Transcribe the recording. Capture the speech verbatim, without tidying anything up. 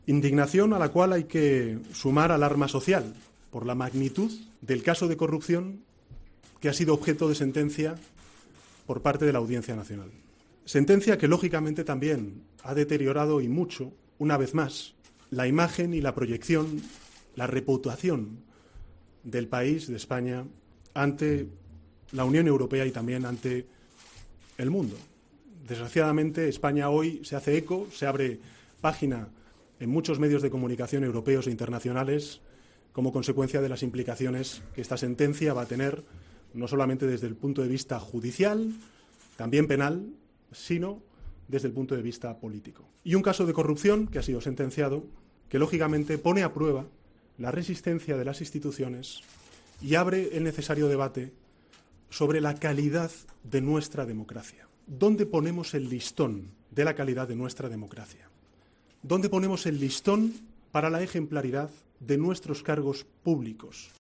Indignación a la cual hay que sumar alarma social por la magnitud del caso de corrupción que ha sido objeto de sentencia por parte de la Audiencia Nacional. Sentencia que, lógicamente, también ha deteriorado y mucho, una vez más, la imagen y la proyección, la reputación del país, de España, ante la Unión Europea y también ante el mundo. Desgraciadamente, España hoy se hace eco, se abre página en muchos medios de comunicación europeos e internacionales como consecuencia de las implicaciones que esta sentencia va a tener, no solamente desde el punto de vista judicial, también penal, sino desde el punto de vista político. Y un caso de corrupción que ha sido sentenciado, que lógicamente pone a prueba la resistencia de las instituciones y abre el necesario debate sobre la calidad de nuestra democracia. ¿Dónde ponemos el listón de la calidad de nuestra democracia? ¿Dónde ponemos el listón para la ejemplaridad de nuestros cargos públicos?